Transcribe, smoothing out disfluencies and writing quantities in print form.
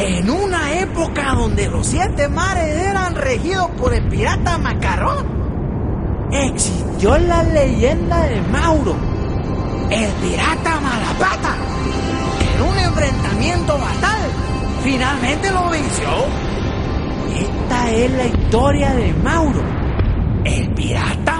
En una época donde los 7 mares eran regidos por el pirata Macarrón, existió la leyenda de Mauro, el pirata Malapata, que en un enfrentamiento fatal finalmente lo venció. Esta es la historia de Mauro, el pirata